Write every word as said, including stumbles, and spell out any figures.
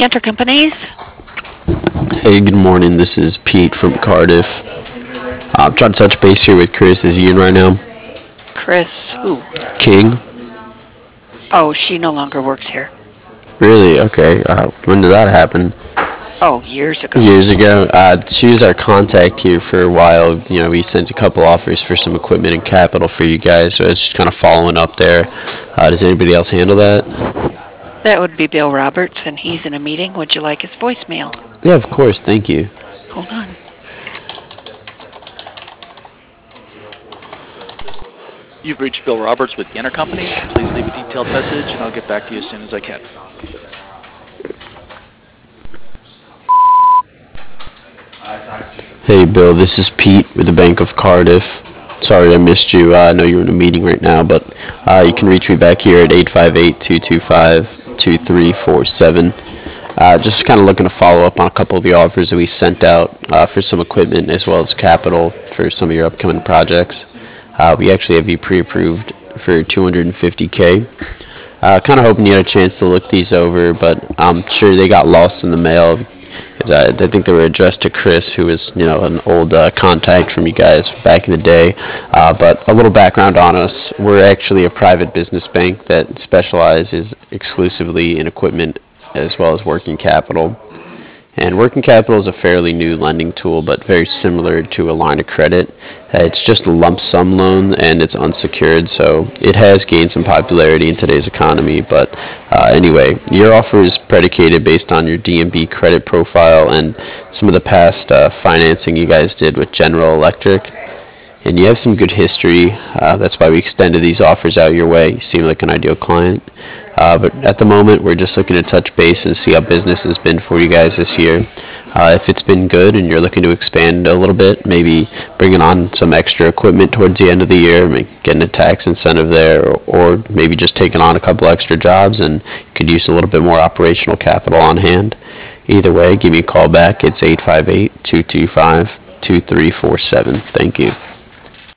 Cantor Companies. Hey, good morning. This is Pete from Cardiff. Uh, I'm trying to touch base here with Chris. Is he in right now? Chris, who? King? Oh, she no longer works here. Really? Okay. Uh, when did that happen? Oh, years ago. Years ago. Uh, she was our contact here for a while. You know, we sent a couple offers for some equipment and capital for you guys, so it's just kind of following up there. Uh, does anybody else handle that? That would be Bill Roberts, and he's in a meeting. Would you like his voicemail? Yeah, of course. Thank you. Hold on. You've reached Bill Roberts with Cantor Companies. Please leave a detailed message, and I'll get back to you as soon as I can. Hey, Bill, this is Pete with the Bank of Cardiff. Sorry I missed you. Uh, I know you're in a meeting right now, but uh, you can reach me back here at eight five eight, two two five, two three four seven. Uh, just kind of looking to follow up on a couple of the offers that we sent out uh, for some equipment as well as capital for some of your upcoming projects. Uh, we actually have you pre-approved for two hundred fifty K. Uh, kind of hoping you had a chance to look these over, but I'm sure they got lost in the mail. I, I think they were addressed to Chris, who was, you know, an old uh, contact from you guys back in the day. Uh, but a little background on us: we're actually a private business bank that specializes exclusively in equipment as well as working capital. And working capital is a fairly new lending tool, but very similar to a line of credit. Uh, it's just a lump sum loan, and it's unsecured, so it has gained some popularity in today's economy. But uh, anyway, your offer is predicated based on your D M B credit profile and some of the past uh, financing you guys did with General Electric. And you have some good history. Uh, that's why we extended these offers out your way. You seem like an ideal client. Uh, but at the moment, we're just looking to touch base and see how business has been for you guys this year. Uh, if it's been good and you're looking to expand a little bit, maybe bringing on some extra equipment towards the end of the year, maybe getting a tax incentive there, or, or maybe just taking on a couple extra jobs and you could use a little bit more operational capital on hand. Either way, give me a call back. It's eight five eight, two two five, two three four seven. Thank you.